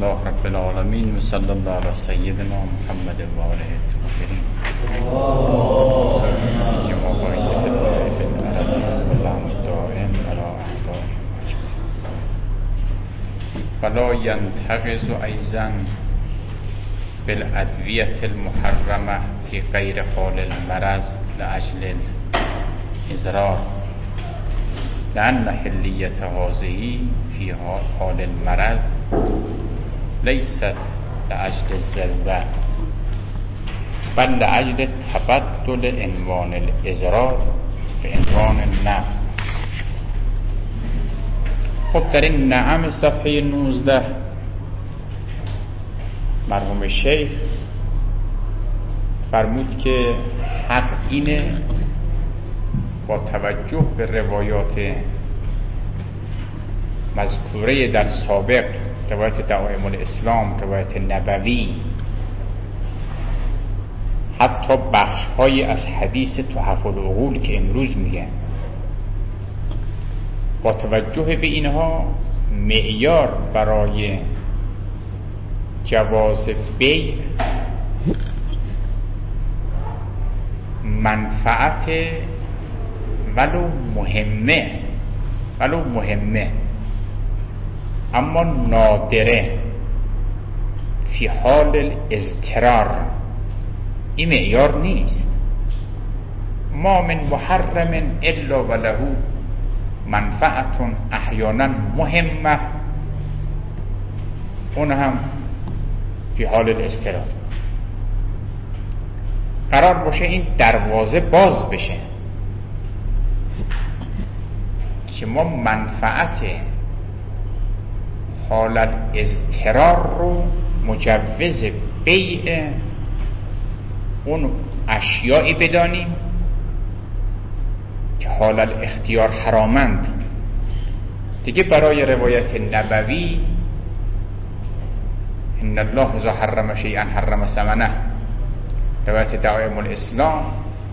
لله رب العالمین و صلی الله علی سیدنا محمد و آله الطاهرین کما بقیت الله فی الارض واللهم الدائم علی احبابه فلا ینتقض ایضا بالادویة المحرمة فی غیر حال المرض لاجل الاضرار لأن حلیت هذه فی حال المرض لیست لأجل الضرورة بل لأجل تبدل عنوان الاضرار به عنوان النفع. خب در این نعم صفحه 19 مرحوم شیخ فرمود که حق اینه با توجه به روایات مذکوره در سابق، روایت دعائم الاسلام، روایت نبوی، حتی بخش‌هایی از حدیث تحف العقول که امروز میگن، با توجه به اینها معیار برای جواز بیع منفعت ولو مهمه اما نادره فی حال الاضطرار، این معیار نیست. ما من محرم الا وله منفعت احیانا مهمه، اون هم فی حال الاضطرار. قرار باشه این دروازه باز بشه که ما منفعت حال الاضطرار رو مجوز بیع اون اشیایی بدانیم که حال الاختیار حرامند. دیگه برای روایت نبوی ان الله اذا حرم شیئا حرم ثمنه، روایت دعائم الاسلام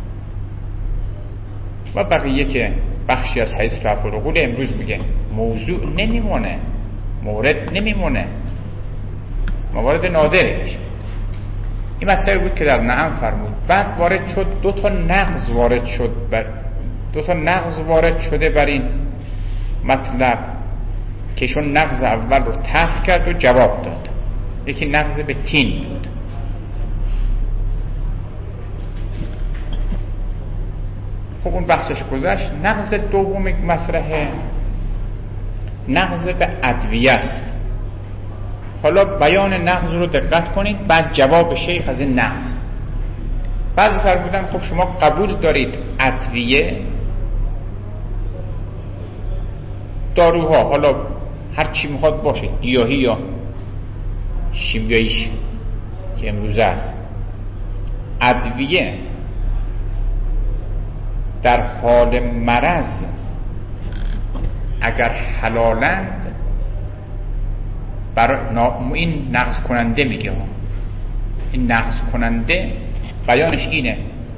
و بقیه که بخشی از حدیث تحف العقول امروز میگه موضوع نمیمونه، مورد نمیمونه، موارد نادره میشه. این مطلبی بود که در نعم فرمود. بعد وارد شد دو تا نقض وارد شده بر این مطلب که چون نقض اول رو تحت کرد و جواب داد. یکی نقض به تین بود. خب اون بحثش گذشت. نقض دوم مطرحه نقض به ادویه است. حالا بیان نقض رو دقت کنید، بعد جواب شیخ از این نقض. بعضی فرمودن خب شما قبول دارید ادویه داروها، حالا هر چی میخواد باشه، گیاهی یا شیمیاییش که امروزه است، ادویه در حال مرض اگر حلالند این نقض کننده میگه، این نقض کننده بیانش اینه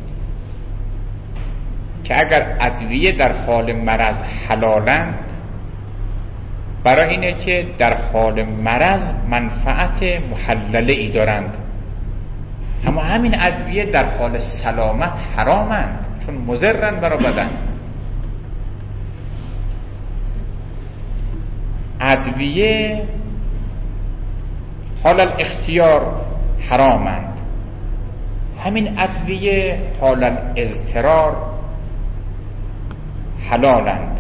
که اگر ادویه در حال مرض حلالند، برای اینه که در حال مرض منفعت محلله ای دارند، اما همین ادویه در حال سلامت حرامند چون مضرن برای بدن. ادویه حال الاختیار حرامند، همین ادویه حال الاضطرار حلالند.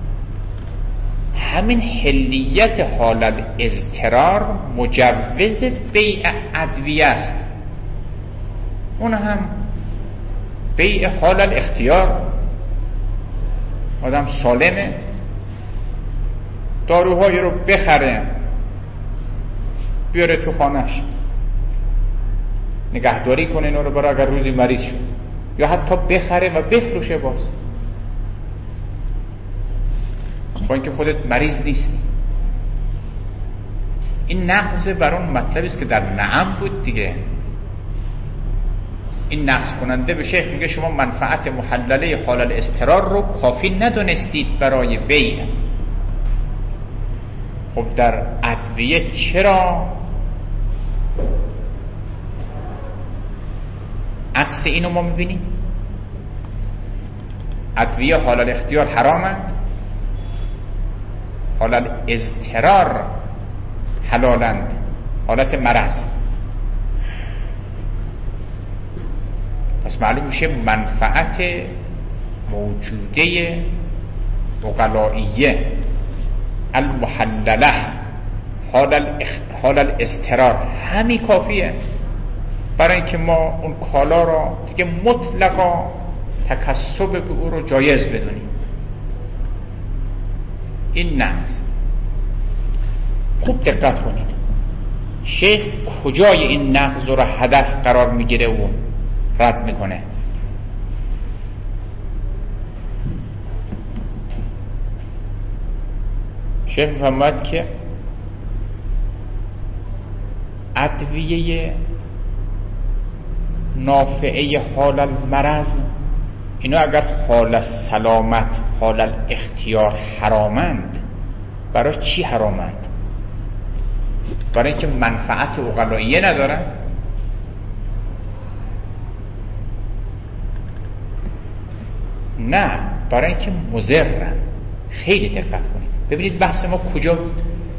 همین حلیت حال الاضطرار مجوز بیع ادویه است، اون هم بیع حال الاختیار. آدم سالمه داروهای رو بخره بیاره تو خانهش نگهداری کنه اینا رو برای اگر روزی مریض شد، یا حتی بخره و بفروشه باز، با اینکه خودت مریض نیستی. این نقض بر اون مطلبی است که در نعم بود دیگه. این نقض کننده به شیخ میگه شما منفعت محلله حال الاضطرار رو کافی ندونستید برای بیع. خب در ادویه چرا عکس اینو ما میبینیم. ادویه حال الاختیار حرامند، حال الاضطرار حلالند، حالت مرض. پس معلوم میشه منفعت موجوده عقلائیه المحلله حال الاضطرار همین کافیه برای اینکه ما اون کالا را دیگه مطلقا تکسب به او رو جایز بدونیم. این نقص. خوب دقت کنید شیخ کجای این نقض رو هدف قرار میگیره و رد میکنه. شیخ میفرماید که ادویه نافعه حال المرض اینا اگر حال سلامت حال الاختیار حرامند، برای چی حرامند؟ برای اینکه منفعت عقلائیه ندارن؟ نه، برای اینکه مضرن. خیلی دقت کنید ببینید بحث ما کجا بود.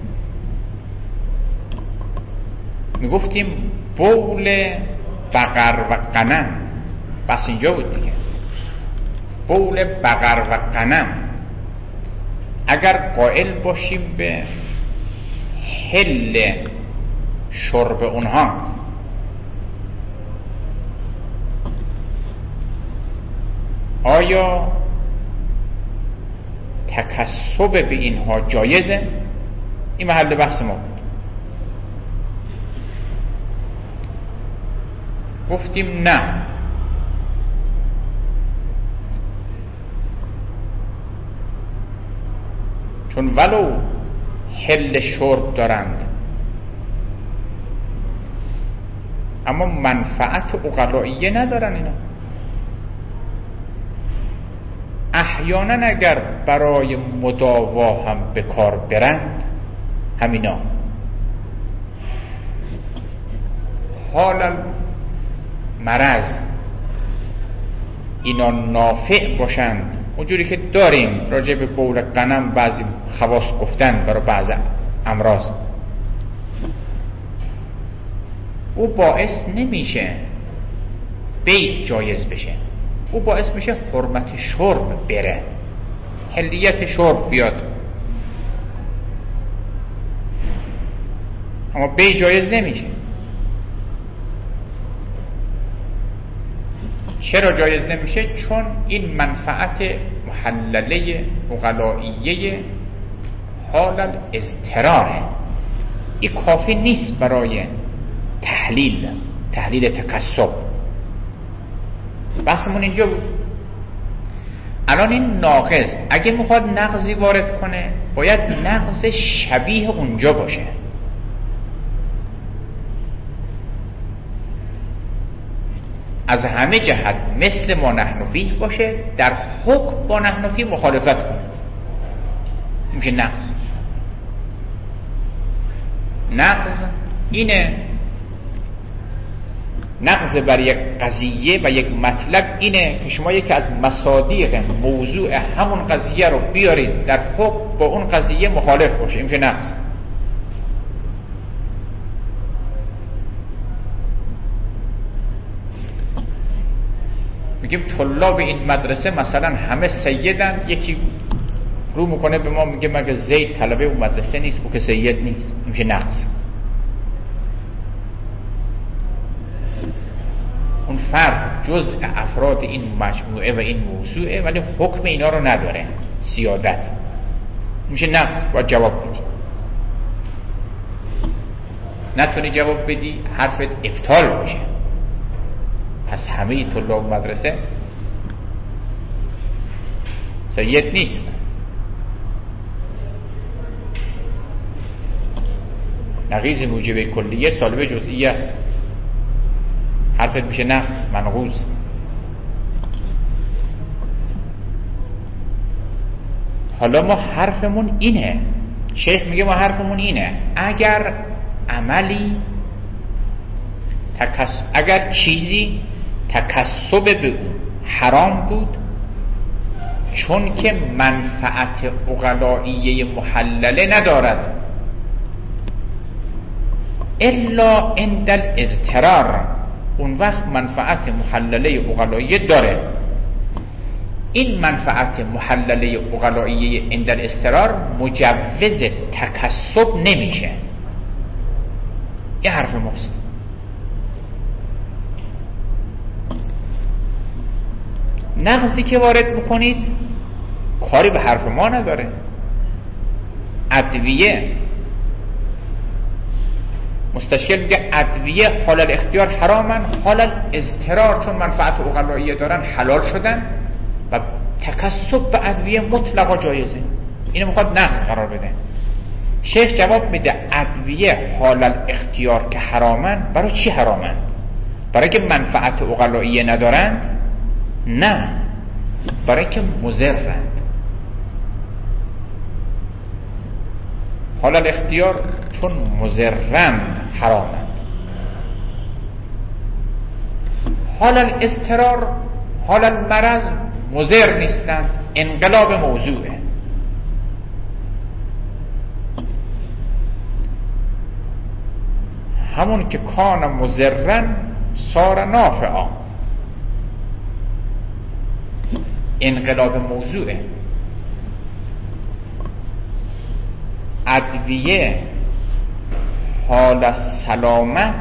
میگفتیم بول بقر و غنم، بس اینجا بود دیگه. بول بقر و غنم اگر قائل باشیم به حل شرب اونها، آیا تکسب به اینها جایزه؟ این محل بحث ما بود. گفتیم نه، چون ولو حل شرب دارند اما منفعت عقلائیه ندارن. اینا احیانا اگر برای مداوا هم به کار برند، همینا حال مرض اینا نافع باشند، اونجوری که داریم راجع به بول غنم بعضی خواص گفتن برای بعض امراض، او باعث نمیشه بیع جایز بشه، او باعث میشه حرمت شرب بره، حلیت شرب بیاد، اما بیع جایز نمیشه. چرا جایز نمیشه؟ چون این منفعت محلله عقلائیه حال الاضطراره. این کافی نیست برای تحلیل تکسب. بحثمون اینجا بود. الان این ناقض اگه میخواد نقضی وارد کنه باید نقض شبیه اونجا باشه. از همه جهت مثل ما نحن فیه باشه، در حکم با نحن فیه مخالفت کنه، میشه نقض. نقض اینه، نقض بر یک قضیه و یک مطلب اینه که شما یکی از مصادیق موضوع همون قضیه رو بیارید در حکم با اون قضیه مخالف باشه، این میشه نقض. میگیم طلاب این مدرسه مثلا همه سیدن، یکی رو میکنه به ما میگه مگه زید طلبه اون مدرسه نیست؟ او که سید نیست، میشه نقص. اون فرد جزء افراد این مجموعه و این موضوعه ولی حکم اینا رو نداره، سیادت، میشه نقص. باید جواب بدی، نتونی جواب بدی حرفت ابطال میشه. پس همه طلاب مدرسه سید نیست. نقیض موجب کلیه سالب جزئیه است، حرفت میشه نقص، منقوص. حالا ما حرفمون اینه، شیخ میگه ما حرفمون اینه اگر عملی اگر چیزی تکسب به او حرام بود، چون که منفعت عقلائیه محلله ندارد، الا عند الاضطرار. اون وقت منفعت محلله عقلائیه داره. این منفعت محلله عقلائیه عند الاضطرار مجوز تکسب نمیشه. یه حرف ماست. نقضی که وارد میکنید کاری به حرف ما نداره. ادویه، مستشکل میگه ادویه حال الاختیار حرامن، حال الاضطرار چون منفعت عقلائیه دارن حلال شدن و تکسب به ادویه مطلقا جایزه. اینو میخواد نقض قرار بده. شیخ جواب میده ادویه حال الاختیار که حرامن، برای چی حرامن؟ برای که منفعت عقلائیه ندارند؟ نه، برای که مضرند. حال الاختیار چون مضرند حرامند. حال الاضطرار، حال المرض مضر نیستند، انقلاب موضوعه. همون که کان مضرن صار نافعا، انقلاب موضوعه. ادویه حال سلامت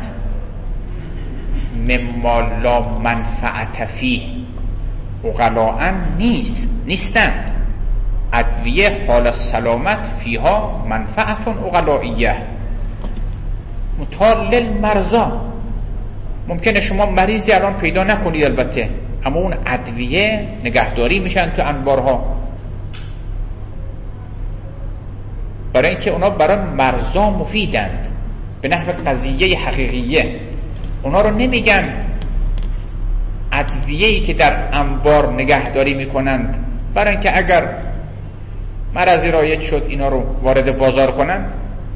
مما لا منفعت فیه عقلاء نیستند. ادویه حال سلامت فیها منفعت عقلائیه متال مرزا. ممکنه شما مریضی الان پیدا نکنید البته، اما اون ادویه نگهداری میشن تو انبارها، برای اینکه اونا برای مرزا مفیدند به نحو قضیه حقیقیه. اونا رو نمیگن ادویه‌ای که در انبار نگهداری میکنند برای اینکه اگر مرضی رایج شد اینا رو وارد بازار کنن.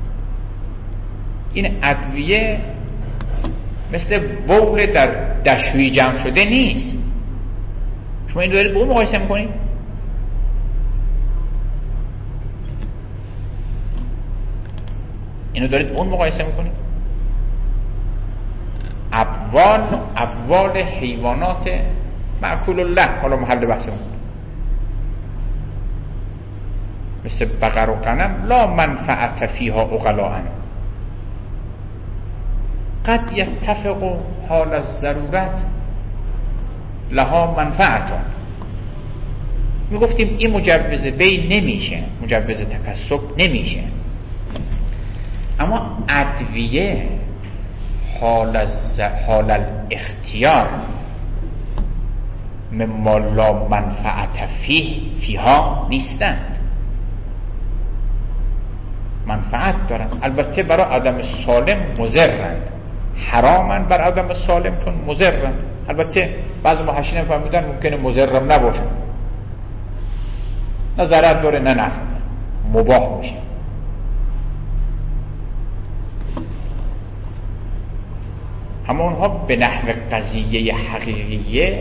این ادویه مثل بول در دشویی جمع شده نیست. شما این دارید با اون مقایسه میکنید؟ اینو دارید اون مقایسه میکنید؟ ابوال حیوانات معکول الله، حالا محل بحثمون، مثل بقر و غنم لا منفعت فیها عقلاء، قد یتفق حال الضرورت لها منفعتون. میگفتیم این مجوز بی نمیشه، مجوز تکسب نمیشه. اما ادویه حال الاختیار مما لا منفعت فیها نیستند، منفعت دارند. البته برای آدم سالم مضرند، حرامند بر آدم سالم چون مضرند. البته بعضی محشرین فهمیدن ممکنه مضرم نباشن، نه ضرر داره نه نفع، مباح میشه. اما اونها به نحو قضیه حقیقیه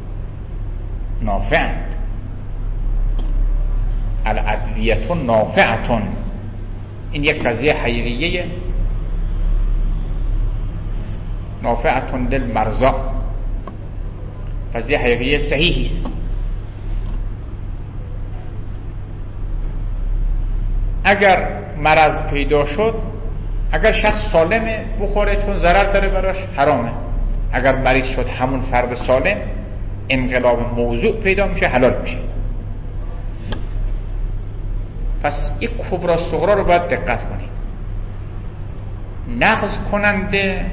نافعند. الادویه نافعتون، این یک قضیه حقیقیه. نافعتون للمرضى، قضیه حقیقیه صحیحی است. اگر مرض پیدا شد، اگر شخص سالمه بخوره چون ضرر داره براش حرامه. اگر مریض شد همون فرد سالم، انقلاب موضوع پیدا میشه، حلال میشه. پس این کبرا صغرا رو باید دقت کنید. نقض کننده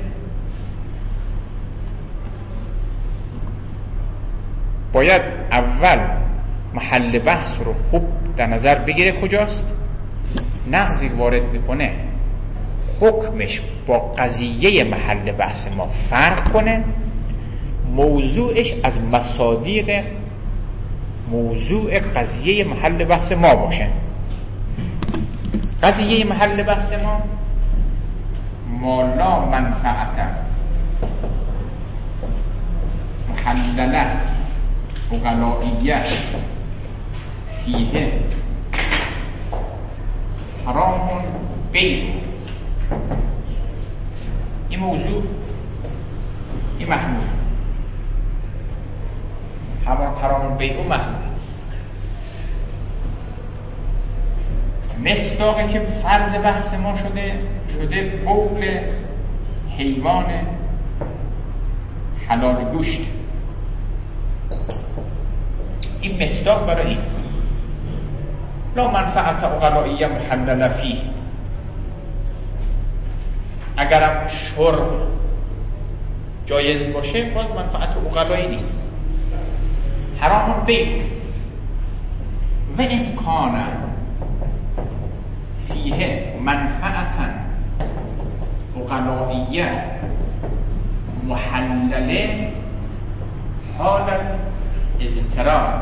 باید اول محل بحث رو خوب در نظر بگیره کجاست. نقضی وارد میکنه حکمش با قضیه محل بحث ما فرق کنه، موضوعش از مصادیق موضوع قضیه محل بحث ما باشه. قضیه محل بحث ما لا منفعت محلله عقلائیه فیه حرام بیع. این موضوع این محمول، همان حرام بیع و محمول. مصداقی که فرض بحث ما شده بول حیوان حلال گوشت. این مصداق برای این لا منفعت عقلائیه محلله فیه. اگرم شرب جایز باشه باز منفعت عقلایی نیست. حرام بیع و امکان فیه منفعتا عقلائیه محلله حال اضطرار.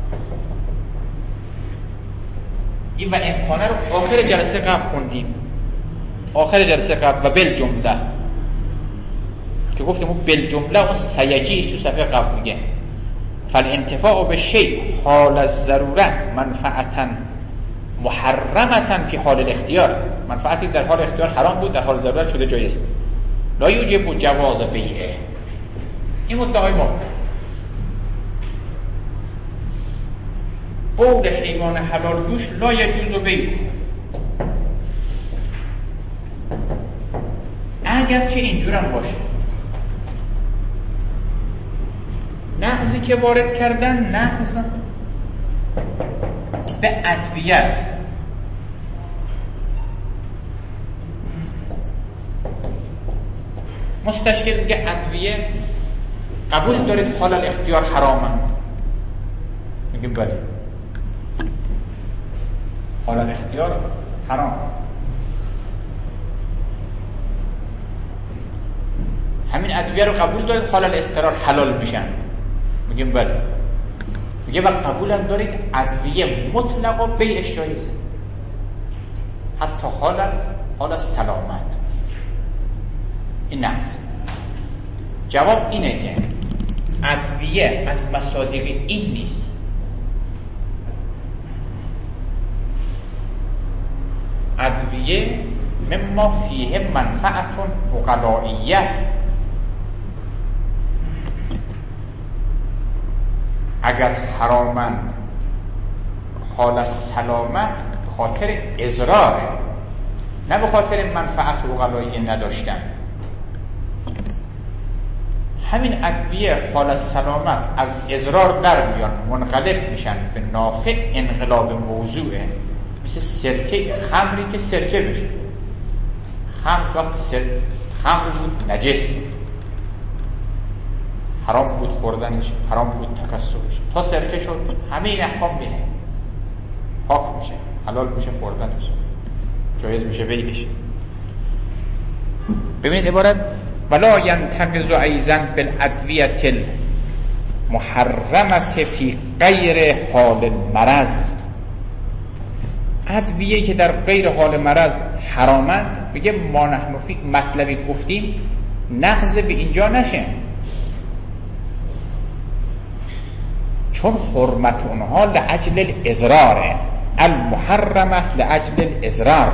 این و امکانه رو آخر جلسه قبل خوندیم، آخر جلسه قبل و بالجمله که گفتیم اون بالجمله اون سیجی تو صفحه قبل میگه فالانتفاع به شیء حال الضروره منفعتا محرمتا فی حال الاختیار. منفعتی در حال اختیار حرام بود، در حال ضرورت شده جایز. لا یوجب جواز بیعه. این مدعای ما بول حیوان حلال گوشت لا یجوز بیع، اگرچه اینجورم باشه. نقضی که وارد کردن نقض به ادویه است. مستشکل میگه ادویه قبول دارید حال الاختیار حرامند؟ میگیم بله، حال الاختیار حرام. همین ادویه رو قبول دارید حال الاضطرار حلال میشن؟ میگیم بله. میگه و قبول هم دارید ادویه مطلقا بیعش جایزه حتی حال سلامت. این نقص. جواب اینه که ادویه از مصادیق این نیست. ادویه مما فیه منفعت عقلائیه. اگر حرامند حال سلامت به خاطر اضراره، نه به خاطر منفعت عقلائیه نداشتن. همین ادویه حال سلامت از اضرار در میان، منقلب میشن به نافع، انقلاب موضوعه. مثل سرکه خمری که سرکه بشه. خمر وقت خمر بود نجس بود، حرام بود خوردنش، حرام بود تکسبش. تا سرکه شد همه این احکام میره، پاک میشه، حلال میشه خوردنش، جایز میشه بیعش. ببینید عبارت ولا ینتقض ایضا بالادویه المحرمه فی غیر حال المرض. ادویه که در غیر حال مرض حرامند، میگه ما نحن فی مطلبی گفتیم نقض به اینجا نشه، چون حرمت اونها لأجل الاضرار، المحرمه لأجل الاضرار.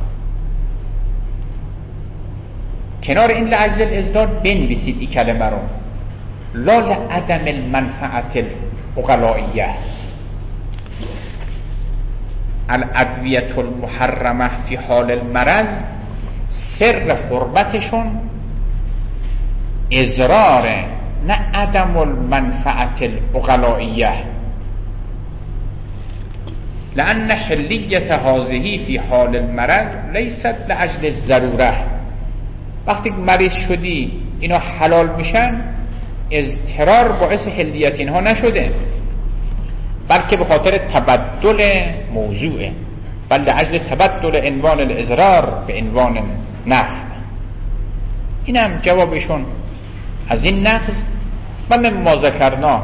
کنار این لأجل الاضرار بنویسید این کلمه رو، لا لعدم المنفعت العقلائیه. الادویه المحرمه فی حال المرض، سر حرمتشون اضراره، نه عدم المنفعت العقلائیه. لأن حلیت هذه فی حال المرض لیست لأجل الضروره. وقتی مریض شدی اینا حلال میشن، اضطرار باعث حلیت اینها نشده، بلکه به خاطر تبدل موضوعه، بل لأجل تبدل عنوان الاضرار به عنوان نفع. اینم جوابشون از این نقض. و مما ذکرنا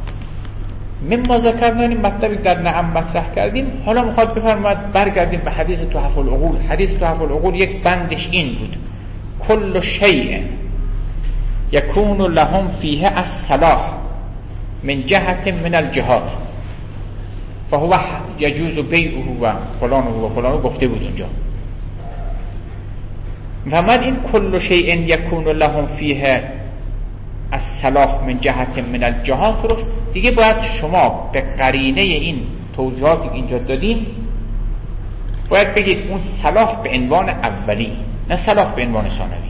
این مطلبی در نعم مطرح کردیم. حالا میخواد بفرماید برگردیم به حدیث تحف العقول. حدیث تحف العقول یک بندش این بود: کل شیء یکون لهم فیه الصلاح من جهت من الجهات فهو یجوز بیعه و فلان و فلان گفته بود اونجا. و من این کل شیء یکون لهم فیه الصلاح من جهت من الجهات رو دیگه باید شما به قرینه این توضیحاتی که اینجا دادیم باید بگید اون صلاح به عنوان اولی، نه صلاح به عنوان ثانوی.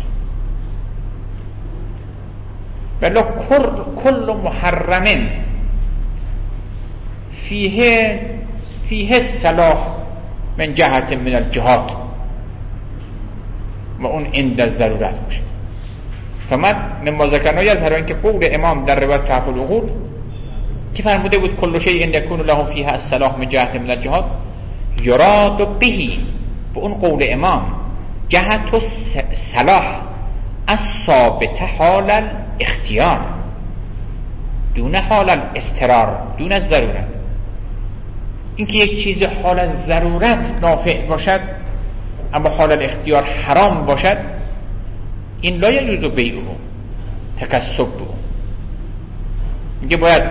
بلا کل محرم فیه الصلاح من جهت من الجهات و اون عند الضرورت باشه. فمن مما ذکرنا یظهر اینکه قول امام در روایت کهف العقول که فرموده بود کل شیء یکون لهم فیه الصلاح من جهت من الجهات یراد به اون قول امام جهت الصلاح الثابت حال الاختیار دون حال الاضطرار دون الضرورت. اینکه یک چیز حال از ضرورت نافع باشد اما حال الاختیار حرام باشد این لا یجوز بیعه تکسب. میگه باید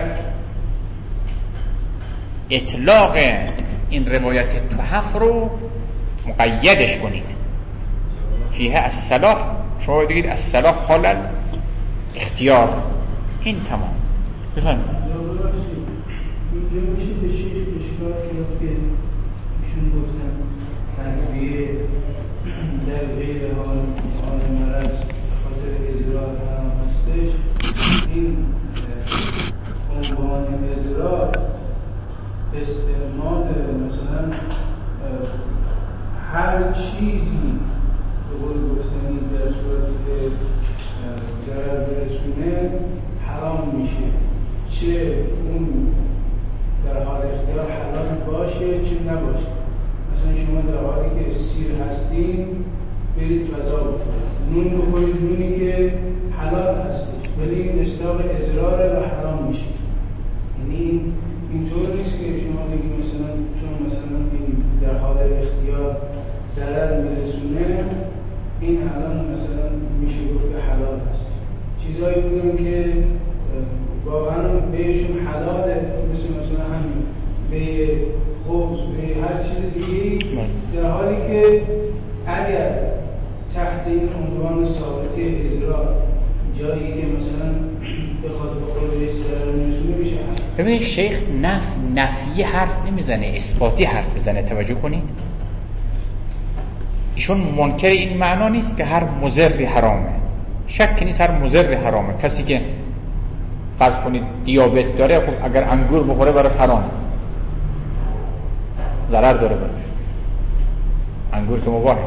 اطلاق این روایت تحف رو مقیدش کنید فیه الصلاح، شما باید بگید الصلاح حال اختیار. این تمام. بفرمایید. ایشون گفتن تنبیه در غیر حال مرض خاطر ازرار حرام هستش. این عنوان ازرار استعمال مثلا هر چیزی به قول گفتنی در صورتی که ضرر برسونه حرام میشه، چه اون در حال اختیار حلال باشه چه نباشه. مثلا شما در حالی که سیر هستین برید غذا بخورید، نون بخورید، نونی که حلال هستش ولی این مصداق اضرار و حرام میشه. یعنی اینطور نیست که شما بگید مثلا چون مثلا در حال اختیار ضرر میرسونه این الان مثلا میشه گفت که حلال هست. چیزایی بودن که واقعا بهشون حلاله، مثلا همین به خبز به هر چیز دیگه، در حالی که اگر تحت این عنوان ثابتی ازرار جایی که مثلا بخواد بخوره به ضرر میرسونه میشه. ببینید شیخ نفی حرف نمیزنه، اثباتی حرف بزنه. توجه کنید ایشون منکر این معنا نیست که هر مضری حرامه، شک نیست هر مضری حرامه. کسی که فرض کنید دیابت داره، خب اگر انگور بخوره برای حرامه، ضرر داره براش. انگور که مباحه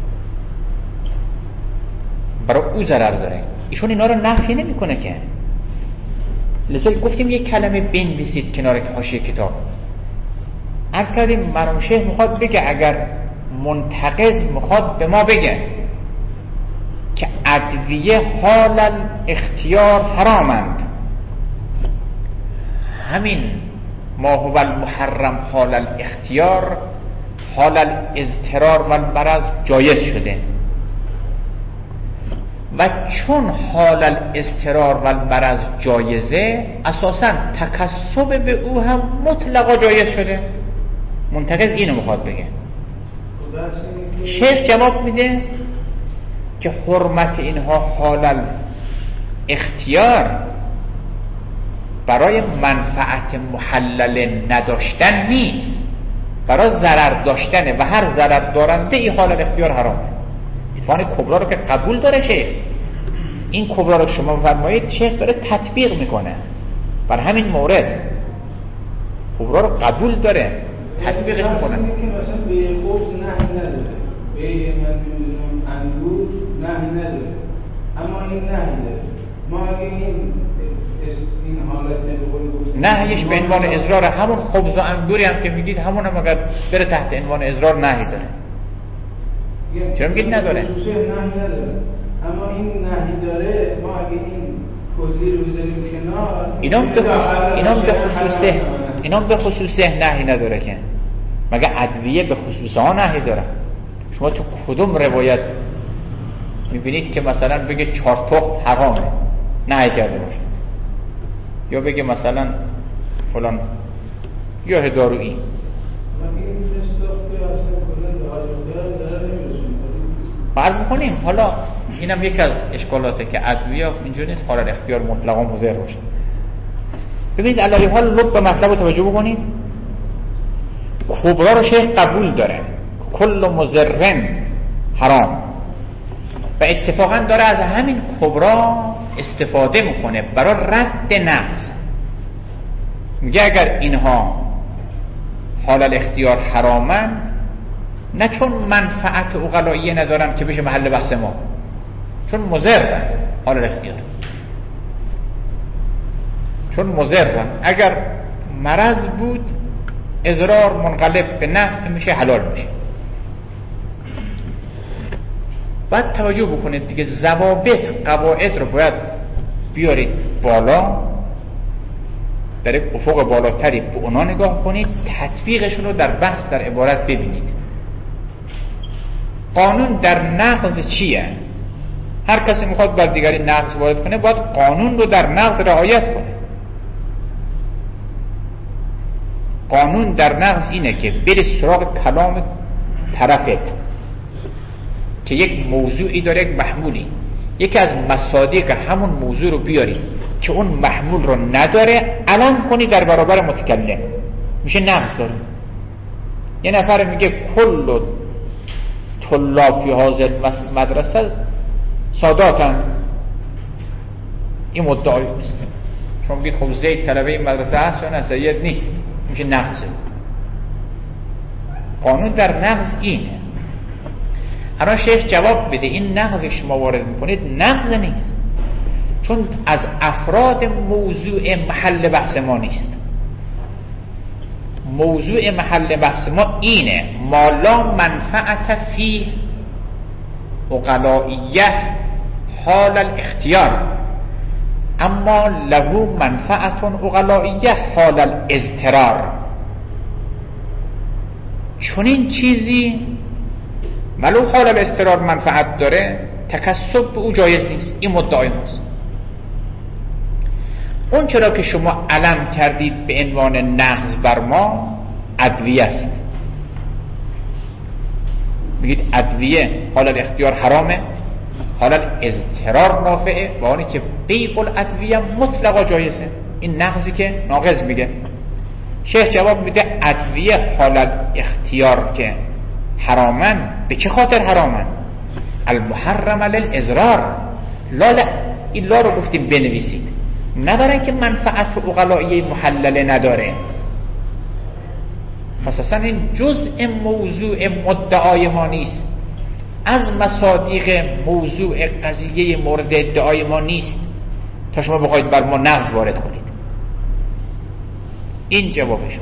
برای او ضرر داره. ایشون اینا رو نفی نمیکنه که. لذا گفتیم یک کلمه بنویسید کنار حاشیه کتاب. عرض کردیم مرحوم شیخ میخواد بگه اگر منتقض میخواد به ما بگه که ادویه حال الاختیار حرامند، همین ما هو المحرم حال الاختیار حال الاضطرار و المرض جایز شده و چون حال الاضطرار و المرض جایزه اساسا تکسب به او هم مطلقا جایز شده. منتقض اینو میخواد بگه. شیخ جواب میده که حرمت اینها حال اختیار برای منفعت محلل نداشتن نیست، برای ضرر داشتنه و هر ضرر دارنده این حال اختیار حرامه. اتفاقا کبرا رو که قبول داره شیخ، این کبرا رو شما فرمایید شیخ داره تطبیق میکنه بر همین مورد. کبرا رو قبول داره تطبیقش میکنه. مثلا به خبز نه نداره، به انگور نه نداره، اما این نه داره. ما اگه این حالت نهیش به عنوان اضرار، همون خبز و انگوری هم که میگید همون هم اگر بره تحت عنوان اضرار نهی داره. چرا میگید نداره؟ خصوصه نه نداره، اما این نهی داره. ما اگه این کلی رو بذاریم کنار اینا به خصوص نهی نداره که مگه ادویه به خصوص ها نهی داره؟ شما تو کدوم روایت میبینید که مثلا بگه 4 تخم حرامه؟ نهی کرده باشه، یا بگه مثلا فلان گیاه دارویی. فرض می‌کنیم حالا اینم یک از اشکالاته که ادویه اینجوری نیست حالا اختیار مطلقا مضر باشه. ببینید علی حال لب به مطلب رو توجه بکنید. کبرا رو شیخ قبول داره، کل مضرن حرام، و اتفاقا داره از همین کبرا استفاده میکنه برای رد نقص. میگه اگر اینها حال الاختیار حرامن، نه چون منفعت عقلائیه ندارن که بشه محل بحث ما، چون مضرن حال الاختیار، چون مضرن. اگر مرض بود اضرار منقلب به نفع میشه، حلال میشه. بعد توجه بکنید دیگه، ضوابط قواعد رو باید بیارید بالا، در یک افق بالاتری به اونا نگاه کنید، تطبیقشون رو در بحث در عبارت ببینید. قانون در نقض چیه؟ هر کسی میخواد بر دیگری نقض وارد کنه باید قانون رو در نقض رعایت کنه. قانون در نقض اینه که بری سراغ کلام طرفت که یک موضوعی داره، یک محمولی، یکی از مصادیق همون موضوع رو بیاری که اون محمول رو نداره، علم کنی در برابر متکلم، میشه نقض داره. یه نفر میگه کل طلاب فی هذه مدرسه ساداتن، این مدعای است. شما میگید خب زید طلبه این مدرسه هست یا نه؟ سید نیست، میشه نقضه. قانون در نقض اینه. الان شیخ جواب بده این نقض شما وارد میکنید نقض نیست، چون از افراد موضوع محل بحث ما نیست. موضوع محل بحث ما اینه ما لا منفعت فی عقلائیه حال الاختیار، اما له منفعت عقلائیه حال الاضطرار. چون این چیزی معلوم حال الاضطرار منفعت داره، تکسب به او جایز نیست. این مدعای ماست. اون چرا که شما علم کردید به عنوان نقض بر ما ادویه است، میگید ادویه حال الاختیار حرامه، حال الاضطرار نافعه، با آنی که بیع الادویه مطلقا جایزه. این نقضی که ناقض میگه. شیخ جواب میده ادویه حال الاختیار که حرامن، به چه خاطر حرامن؟ المحرم للاضرار. لا این لا رو گفتیم بنویسید، ندارن که منفعت عقلائیه محلله نداره. پس اصلا این جزء موضوع مدعای ما نیست، از مصادیق موضوع قضیه مورد ادعای ما نیست تا شما بخواید بر ما نقض وارد کنید. این جوابشون.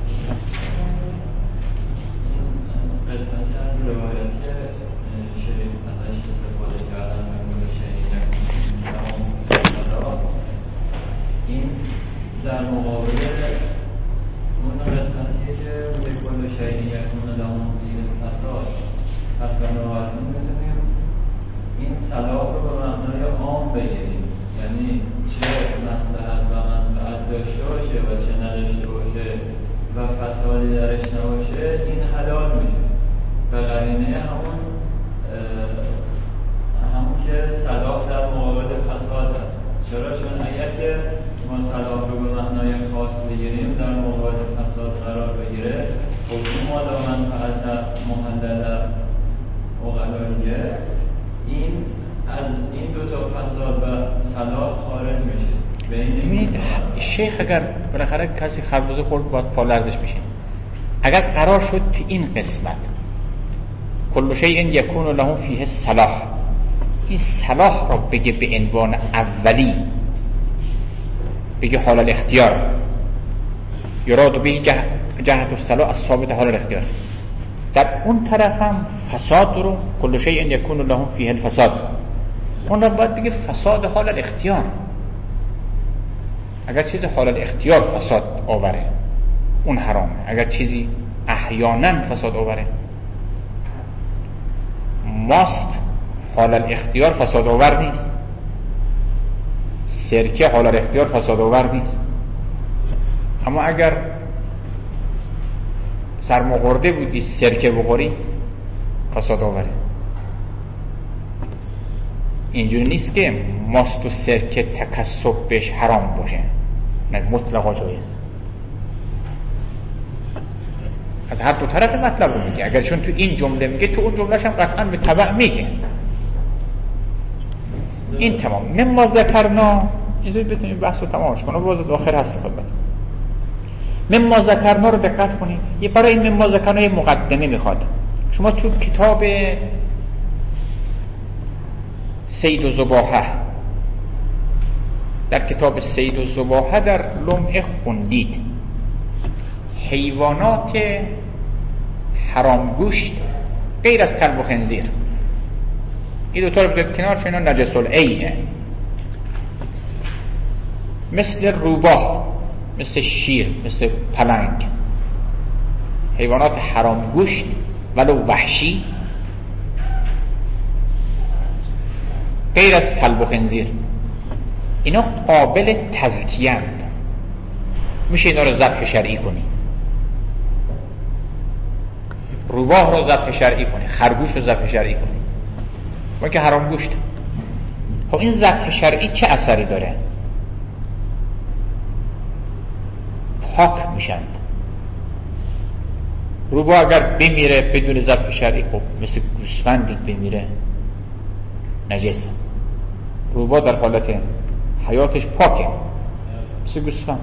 در مقابل اون قسمتیه که به کل شیء یکون له فیه الفساد، پس بنابراین میتونیم این صلاح رو به معنای عام بگیریم، یعنی چه مصلحت و منفعت داشته باشه و چه نداشته باشه و فسادی درش نباشه، این حلال میشه. و قرینه همون که صلاح در مقابل فساد هست. چرا؟ چون اگر که ما صلاح رو به معنای خاص بگیریم در مقابل فساد قرار بگیره، حکم ما در منفعت محلل عقلائیه، این از این دو تا فساد و صلاح خارج میشه. ببینید شیخ اگر بالاخره کسی خربوزه خورد باید پا لرزش بشین. اگر قرار شد تو این قسمت کل شیء یکون له فیه صلاح، این صلاح رو بگه به عنوان اولی، بگه حال الاختیار یراد به جهت الصلاح از ثابت حال الاختیار، در اون طرف هم فساد رو کل شیء یکون له فیه الفساد، اون رو باید بگه فساد حال الاختیار. اگر چیز حال الاختیار فساد آوره اون حرامه، اگر چیزی احیانا فساد آوره ماست حال الاختیار فساد آور نیست. سرکه حال اختیار فسادآور نیست، اما اگر سرماخورده بودی سرکه بخوری فسادآوره. اینجوری نیست که ماست و سرکه تکسب بهش حرام باشه، نه، مطلقا جایزه. از هر دو طرف مطلب رو میگه، اگر چون تو این جمله میگه تو اون جملهش هم قطعا به تبع میگه. این تمام. مما ذکرنا، اینجوری بتونیم بحث رو تمامش کنم، باز از آخر هست خدمت. مما ذکرنا رو دقت کنید. یه برای این مما ذکرنا یه مقدمه میخواد. شما تو کتاب صید و ذباحه، در کتاب صید و ذباحه در لمعه خوندید حیوانات حرام گوشت غیر از کلب و خنزیر، این دو تا رو بذارید کنار چون اینا نجس العینه، مثل روباه، مثل شیر، مثل پلنگ، حیوانات حرام گوشت ولو وحشی غیر از کلب و خنزیر، اینا قابل تزکیه اند، میشه اینا رو ذبح شرعی کنی. روباه رو ذبح شرعی کنی، خرگوش رو ذبح شرعی کنی، ما که حرام گوشت. خب این ذبح شرعی چه اثری داره؟ پاک میشند. روباه اگر بمیره بدون ذبح شرعی، خب مثل گوسفندی بمیره نجسه. روباه در حالت حیاتش پاکه مثل گوسفند.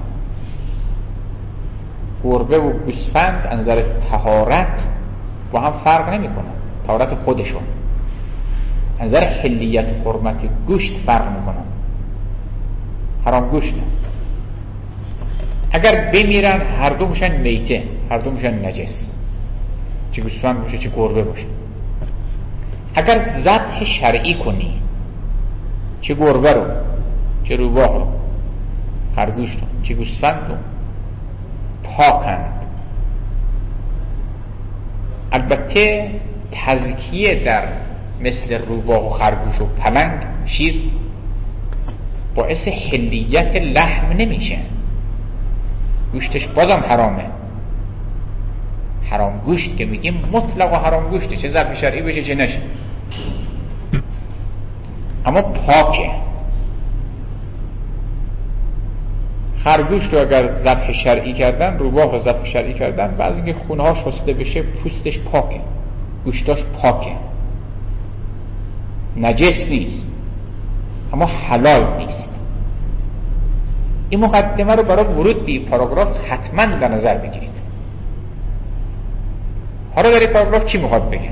گربه و گوسفند از نظر طهارت با هم فرق نمیکنن، طهارت خودشون، از نظر حلیت حرمت گوشت فرق میکنن، حرام گوشت. اگر بمیرن هر دو میشن میته، هر دو میشن نجس، چه گوسفند باشه چه گربه باشه. اگر ذبح شرعی کنی، چه گربه رو چه روباه رو، خرگوش رو چه گوسفند رو، پاکند. البته تزکیه در مثل روباه و خرگوش و پلنگ، شیر، باعث حلیت لحم نمیشه، گوشتش بازم حرامه. حرام گوشت که میگیم مطلق و حرام گوشته، چه ذبح شرعی بشه چه نشه، اما پاکه. خرگوش رو اگر ذبح شرعی کردن، روباه رو ذبح شرعی کردن، بعضی که خونه ها شسته بشه پوستش پاکه، گوشتاش پاکه، نجس نیست اما حلال نیست. این مقدمه رو برای ورود به پاراگراف حتما در نظر بگیرید. حالا در این پاراگراف چی میخواد بگه؟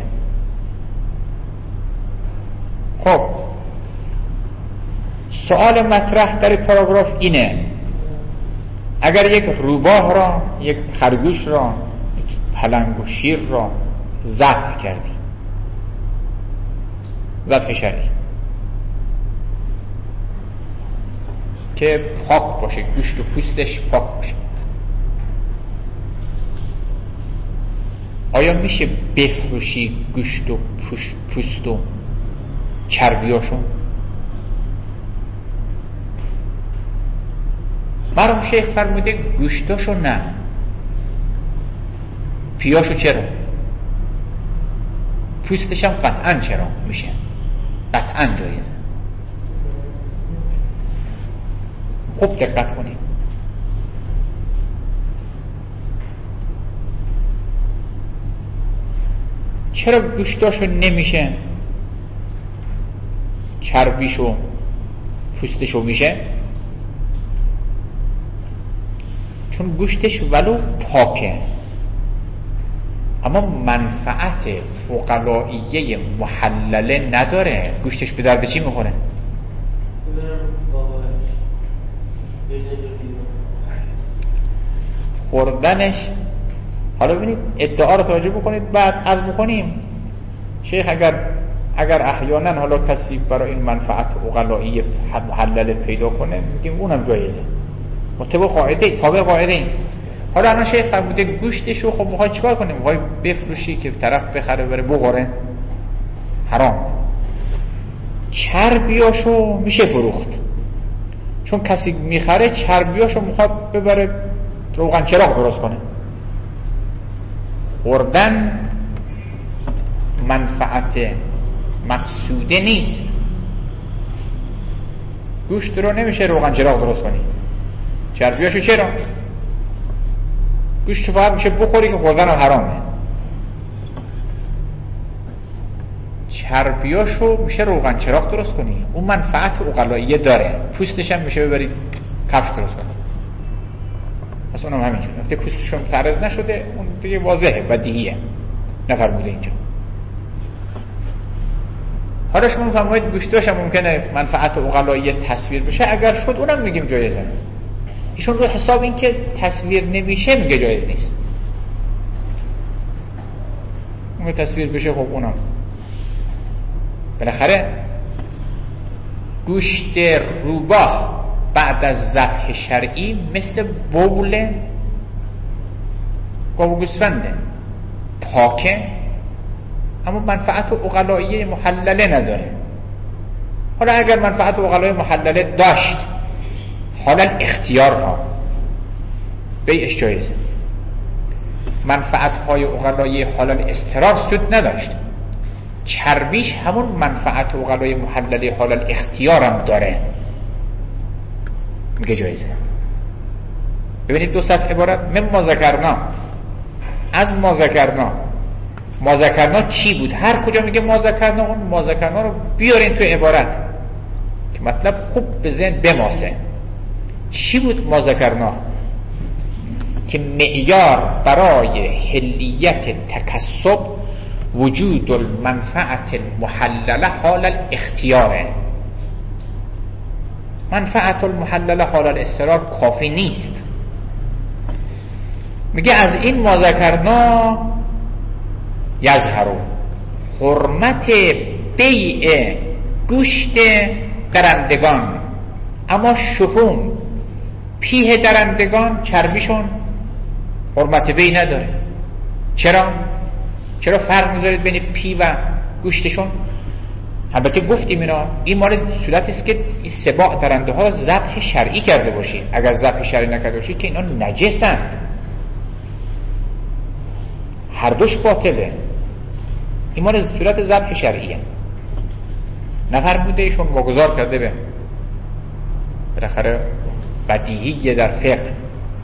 خب سوال مطرح در پاراگراف اینه: اگر یک روباه را، یک خرگوش را، یک پلنگ و شیر را ذبح کردی، ذبح شرعی که پاک باشه، گوشت و پوستش پاک باشه، آیا میشه بفروشی گوشت و پوست و چربیاشو؟ مرحوم شیخ فرموده گوشتاشو نه، پیاشو چرا، پوستش هم قطعا چرا میشه، قطعا جایزه. خوب دقت کنید. چرا گوشتاشو نمیشه، چربیشو پوستشو میشه؟ چون گوشتش ولو پاکه اما منفعت فوق‌العادیه محلله نداره. گوشتش به درد چی میخوره؟ خوردنش. حالا ببینید ادعا رو توجه بکنید، بعد عرض بکنیم شیخ اگر احیانا حالا کسی برای این منفعت عقلایی محلله پیدا کنه میگیم اونم جایزه، مطابق قاعده، تابع قاعده این. حالا الان شیخ فرموده گوشتشو خب میخوای چیکار کنیم؟ میخوای بفروشی که طرف بخره بره بخوره؟ حرام. چربیاشو میشه فروخت، چون کسی میخره چربیاشو میخواد ببره روغن چراغ درست کنه. خوردن منفعت مقصوده نیست. گوشت رو نمیشه روغن چراغ درست کنی. چربیاشو چرا؟ گوشت رو باید میشه بخوری که خوردن هم حرامه. چربیاشو میشه روغن چراغ درست کنی. اون منفعت عقلاییه داره. پوستش هم میشه ببرید کفش درست کنی. پس اونم همینجوره. وقتی پوستشون متعرض نشده اون دیگه واضحه، بدیهیه، نفرموده اینجا. حالا شما میفرمایید گوشتاش هم ممکنه منفعت عقلاییه تصویر بشه. اگر شد اونم میگیم جایزه. ایشون رو حساب این که تصویر نمیشه میگه جایز نیست. اون تصویر بشه خب اونم بالاخره گوشت روباه بعد از ذبح شرعی مثل بول گاو و گوسفنده، پاکه اما منفعت عقلاییه محلله نداره. حالا اگر منفعت عقلاییه محلله داشت، حالا اختیارها بیعش جایزه. منفعت های عقلاییه حالا استرار سود نداشت. چربیش همون منفعت عقلاییه محلله حالا اختیارم داره، میگه جایزه. ببینید دو سطح عبارت. من ما ذکرنا، از ما ذکرنا. ما ذکرنا چی بود؟ هر کجا میگه ما ذکرنا، اون ما ذکرنا رو بیارین تو عبارت که مطلب خوب به ذهن بماسه. چی بود ما ذکرنا؟ که معیار برای حلیت تکسب وجود المنفعت المحلله حال الاختیاره. منفعت المحلله حال الاسترار کافی نیست. میگه از این ما ذکرنا یظهرو حرمت بیع گوشت درندگان، اما شحوم پیه درندگان چربیشون حرمت بیع نداره. چرا فرق میذارید بین پی و گوشتشون؟ البته گفتیم اینا این مال صورتی است که این سباع درنده ها ذبح شرعی کرده باشید. اگر ذبح شرعی نکرده باشید که اینا نجسند، هر دوش باطله. این مال صورت ذبح شرعیه. نفرموده ایشون واگذار کرده به بالاخره بدیهیه در فقه.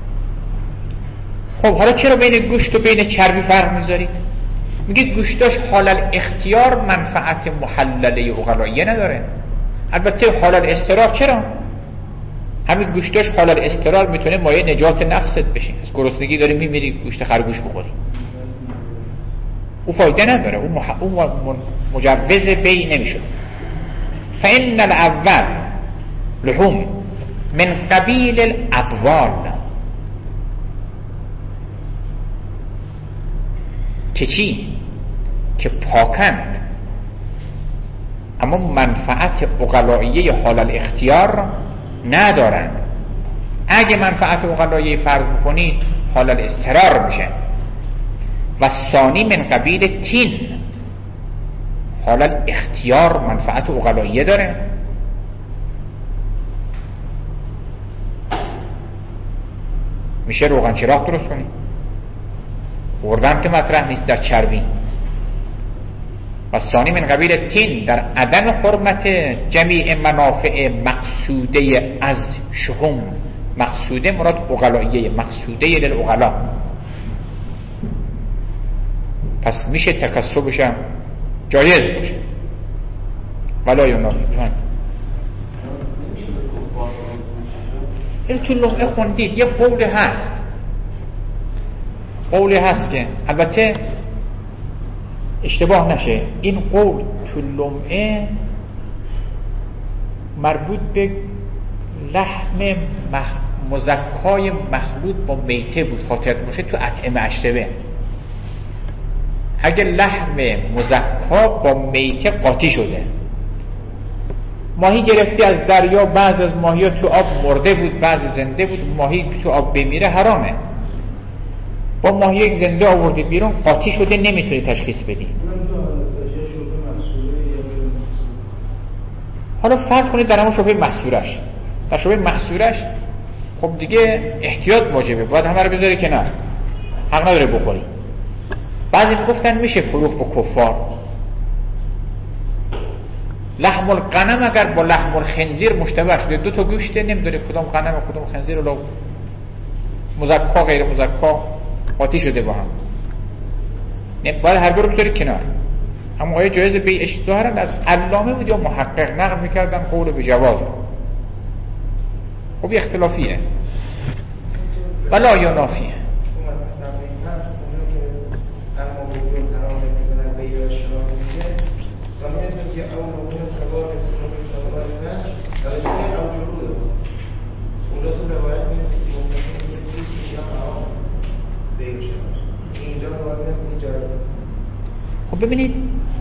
خب حالا چرا بین گوشت و بین چربی فرق میذارید؟ میگه گوشتاش حالل اختیار منفعت محلله عقلاییه نداره. البته حالل استرار چرا؟ همین گوشتاش حالل استرار میتونه مایه نجات نفست بشه. از گرسنگی داری میمیری گوشت خرگوش بخوری، او فایده نداره، او مجوز بیع نمیشه. فإن الاول لحوم من قبیل الابوال، که چی؟ که پاکند اما منفعت عقلاییه حال الاختیار ندارند. اگه منفعت عقلاییه فرض بکنید حال الاسترار میشه. و ثانی من قبیل تین، حال الاختیار منفعت عقلاییه داره. میشه روغن چراغ درست کنی. خوردن که مطرح نیست در چربی. و ثانی من قبیل تین در عدم حرمت جمیع منافع مقصوده از شحوم. مقصوده مراد عقلاییه، مقصوده للعقلا. پس میشه تکسبش هم جایز باشه. ولا یوناف این تو لمعه خوندید. یه قولی هست که البته اشتباه نشه، این قول تو لمعه مربوط به لحم مزکای مخلوط با میته بود. خاطر باشه تو اطعمه اشربه اگه لحم مزکا با میته قاطی شده، ماهی گرفتی از دریا، بعض از ماهی ها تو آب مرده بود، بعض زنده بود، ماهی تو آب بمیره حرامه. با ماهی یک زنده آوردی بیرون قاطی شده، نمیتونی تشخیص بدی. حالا فرض کنید در همون شبه محصورش در شبه محصورش خب دیگه احتیاط واجبه، باید همه رو بذاری کنار، حق نداره بخوری. بعضی میگفتن میشه فروخت با کفار. لحم الغنم اگر با لحم الخنزیر مشتبه شده، دو تا گوشته، نمیدونه کدام غنم و کدام خنزیر، ولی مزکا غیر مزکا قاطی شده با هم، باید هر دو رو بذاری کنار. هم آیه جایز بیعش ظاهرا از علامه بود یا محقق نقل میکردن قول به جواز. خب اختلافیه ولا یا نافیه. خب ببینید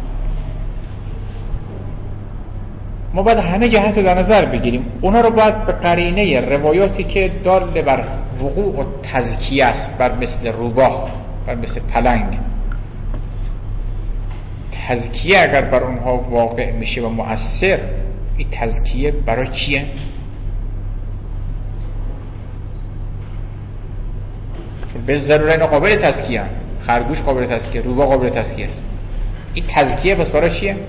ما باید همه جهت رو در نظر بگیریم. اونا رو باید به قرینه روایاتی که دال بر وقوع و تزکیه است، بر مثل روباه، بر مثل پلنگ، تزکیه اگر بر اونها واقع میشه و مؤثر، این تزکیه برای چیه؟ چون به ضروره اینا قابل تزکیه هم. خرگوش قابل تزکیه، روباه قابل تزکیه است. این تزکیه پس برای چیه؟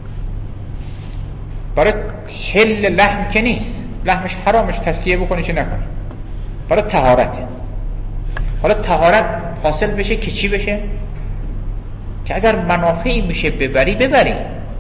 برای حل لحم که نیست، لحمش حرامش تزکیه بکنی چه نکنی، برای طهارته. حالا طهارت حاصل بشه که چی بشه؟ که اگر منافعی میشه ببری.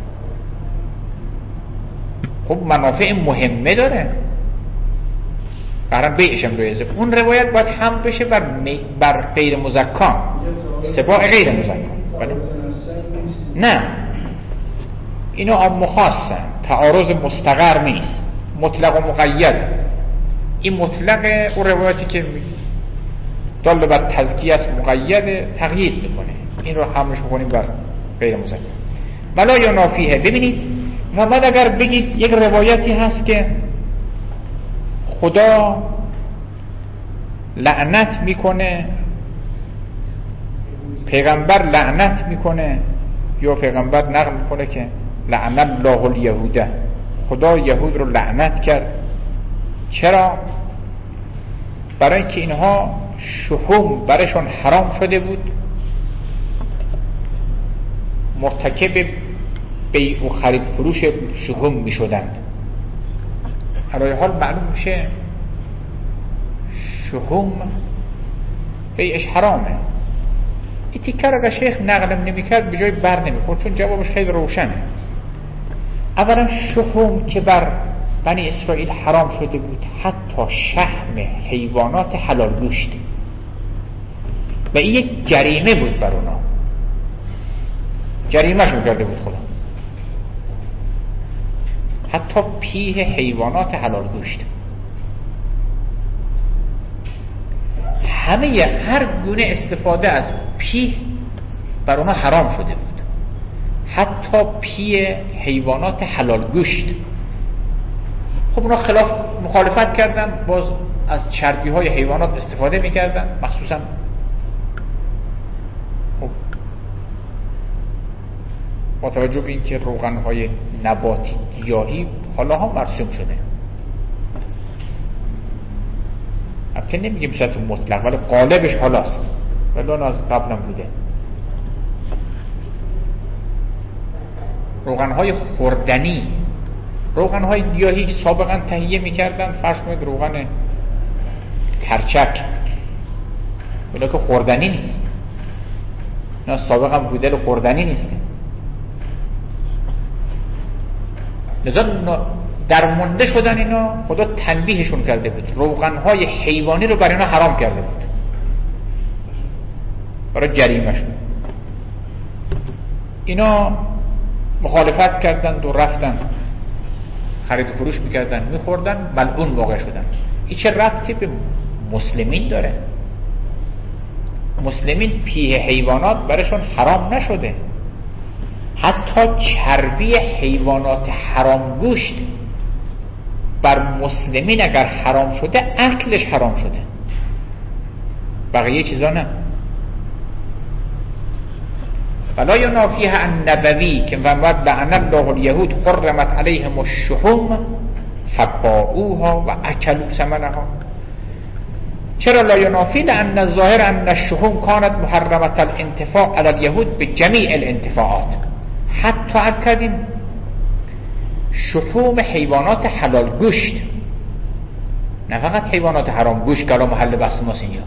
خب منافع مهمه داره، برام بیعشم جایزه. اون روایت باید هم بشه بر غیر مزکان، سباع غیر مزکان. بله؟ نه، اینو عام خاصن، تعارض مستقر نیست، مطلق و مقید. این مطلق اون روایتی که دال بر تزکیه است، مقید تقیید میکنه، این رو همش بکنیم بر غیر مزکان. ولا یا نافیه. ببینید و بعد اگر بگید یک روایتی هست که خدا لعنت میکنه، پیغمبر لعنت میکنه، یا پیغمبر نقل میکنه که لعن الله الیهود، خدا یهود رو لعنت کرد. چرا؟ برای اینکه اینها شحوم برشون حرام شده بود، مرتکب بیع و خرید فروش شحوم می شدند. هر حال معلوم میشه شحوم بیعش حرامه. این تیکر اگر شیخ نقلم نمی کرد به جای بر نمی خورد، چون جوابش خیلی روشنه. اولا شحوم که بر بنی اسرائیل حرام شده بود، حتی شحم حیوانات حلال گوشت، و این یک جریمه بود بر اونا، جریمهشون کرده بود خدا. حتی پیه حیوانات حلال گوشت، همه هر گونه استفاده از پیه بر اونا حرام شده بود، حتی پیه حیوانات حلال گوشت. خب اونا مخالفت کردن، باز از چربی های حیوانات استفاده میکردن، مخصوصا خب با توجه به اینکه روغن های نباتی گیاهی حالا هم مرسوم شده، البته نمیگیم صورت مطلق ولی غالبش حالاست، ولی اون از قبلم بوده. روغن های خوردنی، روغن های گیاهی سابقا تهیه میکردن، فرض کنید روغن کرچک، ولی که خوردنی نیست، نه سابقا بوده خوردنی نیست. لذا درمونده شدن اینا، خدا تنبیهشون کرده بود، روغنهای حیوانی رو برای اینا حرام کرده بود برای جریمهشون. اینا مخالفت کردند و رفتن خرید و فروش میکردن، میخوردن، ملعون واقع شدن. این چه ربطی به مسلمین داره؟ مسلمین پیه حیوانات برایشون حرام نشده، حتی چربی حیوانات حرام گوشت بر مسلمین اگر حرام شده، اکلش حرام شده، بقیه چیزا نه. ولا ینافیه النبوی که فرمود لعن الله الیهود حرمت علیهم الشحوم فباعوها و اکلوا ثمنها. چرا لا ینافی؟ لأن الظاهر ان الشحوم كانت محرمة الانتفاع على اليهود بجميع الانتفاعات. حتی عرض کردیم شحوم حیوانات حلال گوشت، نه فقط حیوانات حرام گوشت که الان محل بحث ماست اینجا،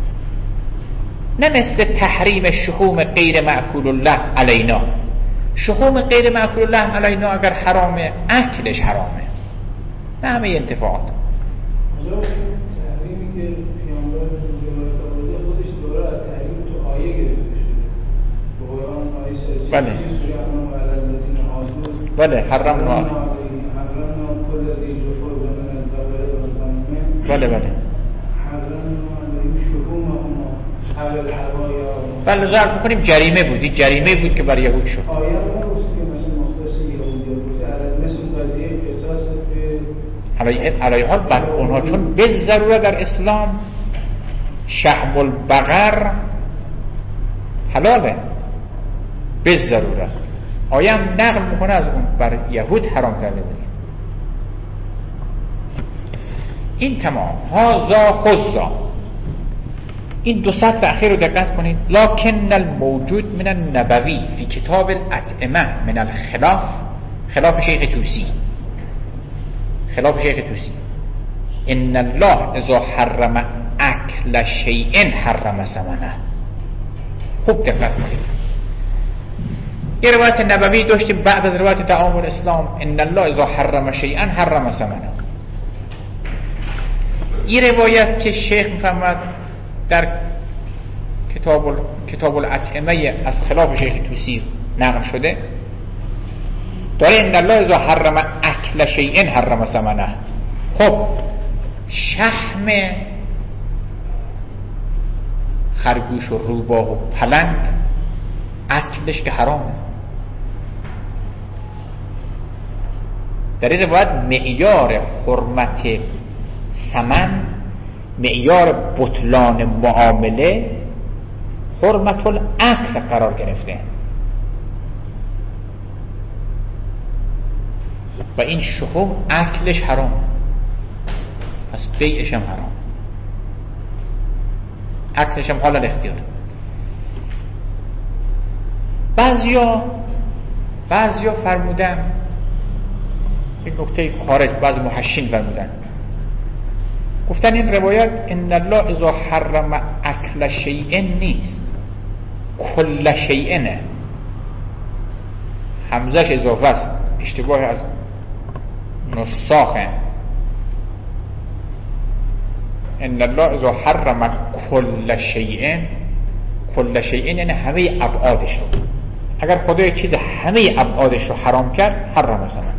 نه مثل تحریم شحوم غیر مأکول الله علینا. شحوم غیر مأکول الله علینا اگر حرامه اکلش حرامه، نه همه انتفاعات. تحریمی که پیامبر روایت آورده خودش دوره از تحریم تو آیه گرفته شده. به قرآن آیه سجده بله بله حرمنا كل ذي جفر من البقر والغنم بله بله حرمنا عليهم شحومهما على الحوايا. بله ظرف میکنیم جریمه بود، این جریمه بود که برای یهود شد. آیه نگفت که مثل مختص یهودی بود، مثل قضیه قصاص به علیه حال بر اونها چون به ضروره در اسلام شحم البقر حلاله به ضروره. آیه هم نقل میکنه از اون بر یهود حرام کرده بود. این تمام هازا خزا. این دو سطر اخیر رو دقت کنید. لکن الموجود من النبوی فی کتاب الاطعمه من الخلاف، خلاف شیخ توسی، خلاف شیخ توسی، ان الله اذا حرم اکل شیء حرم ثمنه. خوب دقت کنید. یه روایت نبوی داشتیم بعد از روایت دعام الاسلام، ان الله اذا حرم شیئا حرم ثمنه. این روایت که شیخ میفرماد در کتاب الاطعمه از خلاف شیخ توسی نقل شده، داره ان الله اذا حرم اکل شیئا حرم ثمنه. خب شحم خرگوش و روباه و پلنگ اکلش که حرامه. در این روایت معیار حرمت ثمن، معیار بطلان معامله حرمت الاکل قرار گرفته و این شحوم اکلش حرام، پس بیعش هم حرام، اکلش هم حلال اختیار. بعضیا فرمودن این نکته خارج، بعض محشین فرمودن، گفتن این روایت ان الله اذا حرم اکل شیء نیست، کل شیء، حمزش اضافه است، اشتباه از نساخه. ان الله اذا حرم کل شیء، کل شیء یعنی همه ابعادش رو. اگر خدا یک چیز همه ابعادش رو حرام کرد حرم ثمنه.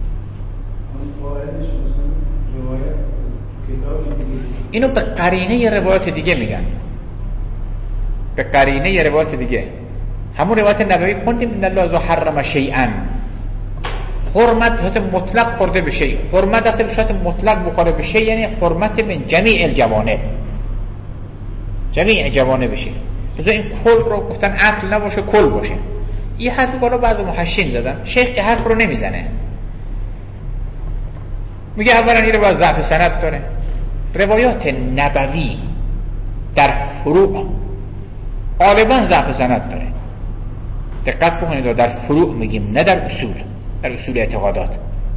اینو به قرینه روایت دیگه میگن، به قرینه روایت دیگه. همون روایت نبوی خوندیم ان الله اذا حرم شیئا، حرمت حرمت مطلق خورده به شیء، حرمت وقتی به صورت مطلق بخوره به شیء یعنی حرمت من جمیع الجوانب، جمیع جوانب بشه. مثلا این کل رو گفتن عقل نباشه کل باشه. این حرفی بالا بعضی محشین زدن، شیخ این حرف رو نمیزنه، میگه اولا این رو باید ضعف سند داره. روایات نبوی در فروع غالبا ضعف سند داره، دقت بکنید، در فروع میگیم نه در اصول، در اصول اعتقادات.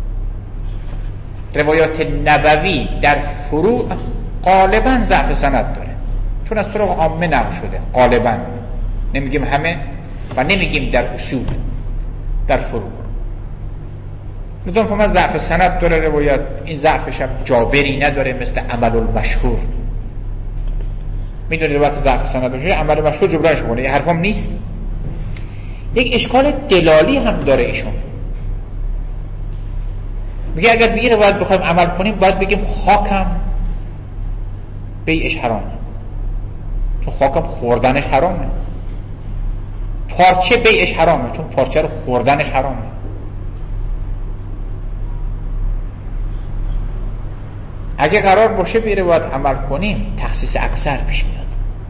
روایات نبوی در فروع غالبا ضعف سند داره، چون از طرق عامه نقل شده، غالبا، نمیگیم همه و نمیگیم در اصول، در فروع. نظام فهمت ضعف سند داره روایت، این ضعفش هم جابری نداره مثل عمل المشهور. میدونی روایت ضعف سند داره، عمل مشهور جبرانش بکنه، این حرفام نیست. یک اشکال دلالی هم داره ایشون، میگه اگر به این روایت بخوایم عمل کنیم باید بگیم خاکم بیعش حرامه، چون خاکم خوردنش حرامه. پارچه بیعش حرامه، چون پارچه رو خوردنش حرامه. اگه قرار باشه به روایت عمل کنیم تخصیص اکثر پیش میاد.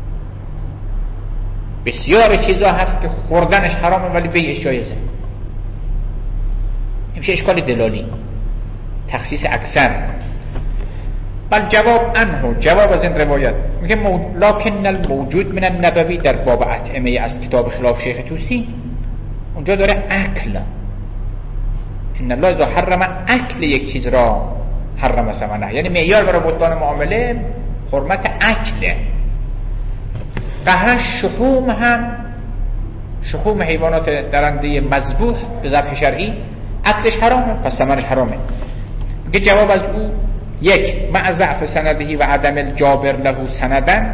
بسیار چیزا هست که خوردنش حرامه ولی بیعش جایزه. این میشه اشکال دلالی. تخصیص اکثر. بل جواب عنه، جواب از این روایت میگه لکن الموجود من النبوی در باب اطعمه از کتاب خلاف شیخ توسی اونجا داره اکل. ان الله اذا حرم اکل یک چیز را حرم ثمنه، یعنی معیار برای بطلان معامله حرمت اکله. قهرن شحوم هم، شحوم حیوانات درنده مذبوح به ذبح شرعی اکلش حرامه، پس ثمنش حرامه. میگه جواب از او یک مع ضعف سندهی و عدم الجابر له سندن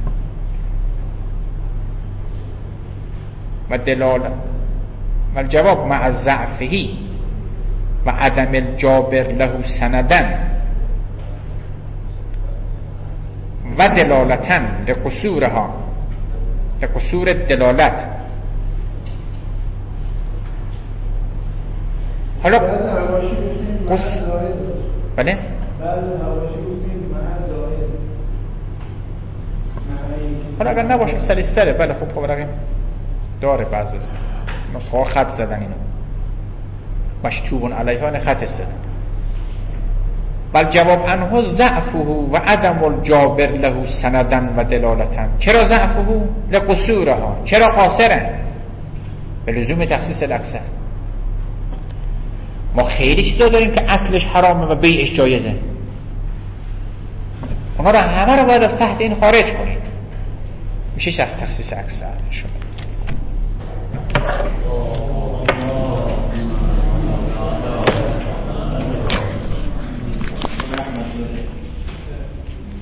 و دلاله، و الجواب مع ضعفه و عدم الجابر له سندن و دلالتن لقصورها، لقصور دلالت. حالا بله حالا اگر نباشه سلیستره، بله خوب برقیم داره بعضی از نسخه ها خط زدن اینو مشتوبون علیها خط زدن. بل جواب عنه ضعفه و عدم الجابر له سندن و دلالتن. چرا ضعفه؟ لقصورها، چرا قاصرن؟ به لزوم تخصیص الاکثر. ما خیلی چیزا داریم که اکلش حرامه و بیعش جایزه، اونا رو همه رو باید از تحت این خارج کنید، میشه شرط تخصیص اکثر شد.